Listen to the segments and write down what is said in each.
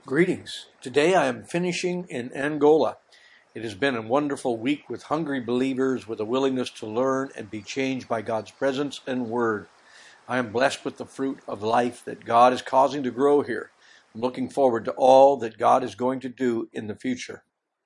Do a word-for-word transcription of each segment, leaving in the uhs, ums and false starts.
Greetings. Today I am finishing in Angola. It has been a wonderful week with hungry believers with a willingness to learn and be changed by God's presence and word. I am blessed with the fruit of life that God is causing to grow here. I'm looking forward to all that God is going to do in the future.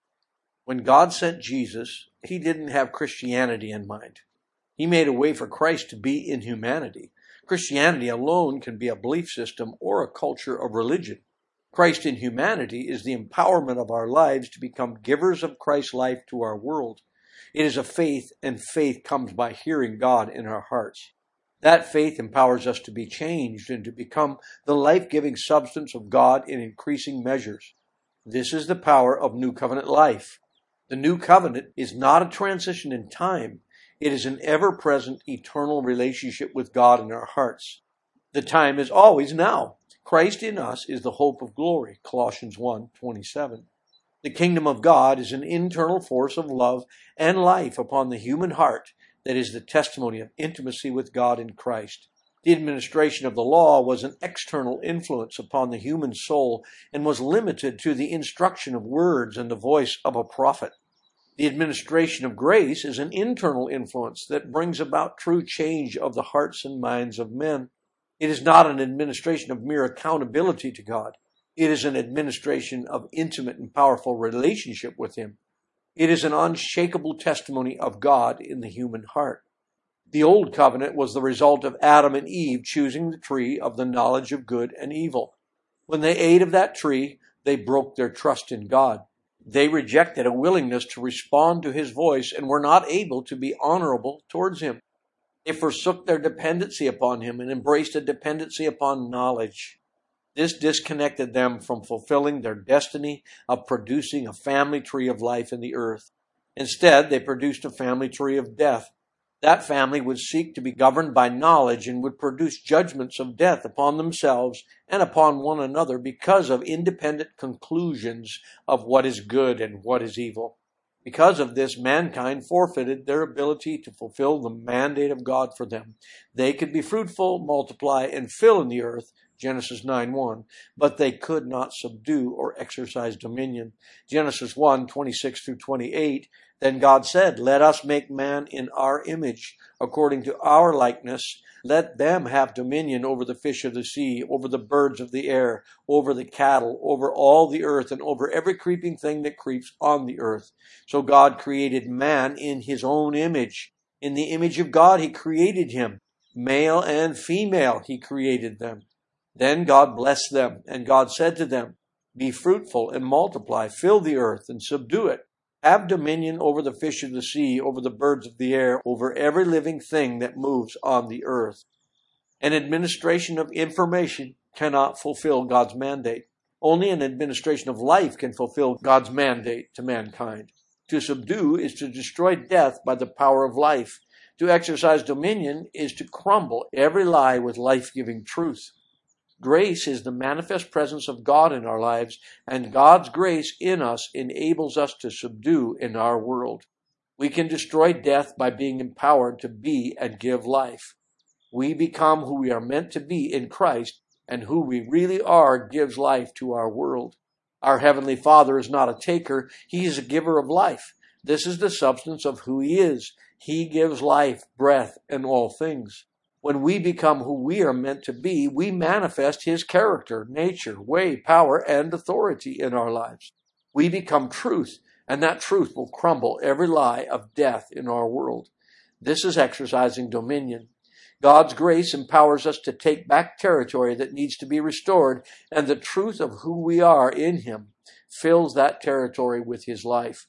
When God sent Jesus, he didn't have Christianity in mind. He made a way for Christ to be in humanity. Christianity alone can be a belief system or a culture of religion. Christ in humanity is the empowerment of our lives to become givers of Christ's life to our world. It is a faith, and faith comes by hearing God in our hearts. That faith empowers us to be changed and to become the life-giving substance of God in increasing measures. This is the power of New Covenant life. The New Covenant is not a transition in time. It is an ever-present, eternal relationship with God in our hearts. The time is always now. Christ in us is the hope of glory, Colossians one twenty-seven. The kingdom of God is an internal force of love and life upon the human heart that is the testimony of intimacy with God in Christ. The administration of the law was an external influence upon the human soul and was limited to the instruction of words and the voice of a prophet. The administration of grace is an internal influence that brings about true change of the hearts and minds of men. It is not an administration of mere accountability to God. It is an administration of intimate and powerful relationship with Him. It is an unshakable testimony of God in the human heart. The Old Covenant was the result of Adam and Eve choosing the tree of the knowledge of good and evil. When they ate of that tree, they broke their trust in God. They rejected a willingness to respond to His voice and were not able to be honorable towards Him. They forsook their dependency upon Him and embraced a dependency upon knowledge. This disconnected them from fulfilling their destiny of producing a family tree of life in the earth. Instead, they produced a family tree of death. That family would seek to be governed by knowledge and would produce judgments of death upon themselves and upon one another because of independent conclusions of what is good and what is evil. Because of this, mankind forfeited their ability to fulfill the mandate of God for them. They could be fruitful, multiply, and fill in the earth, Genesis nine one, but they could not subdue or exercise dominion. Genesis one twenty-six through twenty-eight, then God said, "Let us make man in our image, according to our likeness. Let them have dominion over the fish of the sea, over the birds of the air, over the cattle, over all the earth, and over every creeping thing that creeps on the earth." So God created man in His own image. In the image of God He created him. Male and female He created them. Then God blessed them, and God said to them, "Be fruitful and multiply, fill the earth and subdue it. Have dominion over the fish of the sea, over the birds of the air, over every living thing that moves on the earth." An administration of information cannot fulfill God's mandate. Only an administration of life can fulfill God's mandate to mankind. To subdue is to destroy death by the power of life. To exercise dominion is to crumble every lie with life-giving truth. Grace is the manifest presence of God in our lives, and God's grace in us enables us to subdue in our world. We can destroy death by being empowered to be and give life. We become who we are meant to be in Christ, and who we really are gives life to our world. Our Heavenly Father is not a taker, He is a giver of life. This is the substance of who He is. He gives life, breath, and all things. When we become who we are meant to be, we manifest His character, nature, way, power, and authority in our lives. We become truth, and that truth will crumble every lie of death in our world. This is exercising dominion. God's grace empowers us to take back territory that needs to be restored, and the truth of who we are in Him fills that territory with His life.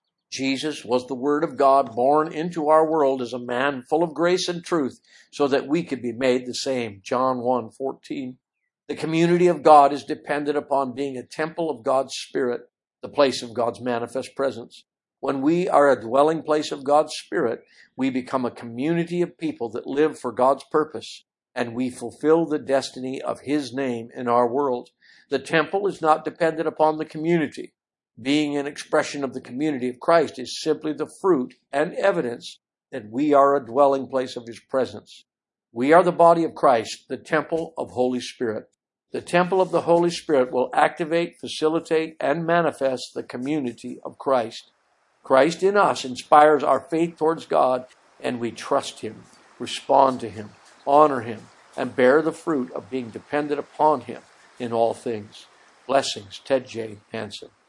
Jesus was the Word of God born into our world as a man full of grace and truth so that we could be made the same. John one fourteen. The community of God is dependent upon being a temple of God's Spirit, the place of God's manifest presence. When we are a dwelling place of God's Spirit, we become a community of people that live for God's purpose, and we fulfill the destiny of His name in our world. The temple is not dependent upon the community. Being an expression of the community of Christ is simply the fruit and evidence that we are a dwelling place of His presence. We are the body of Christ, the temple of Holy Spirit. The temple of the Holy Spirit will activate, facilitate, and manifest the community of Christ. Christ in us inspires our faith towards God, and we trust Him, respond to Him, honor Him, and bear the fruit of being dependent upon Him in all things. Blessings, Ted J. Hansen.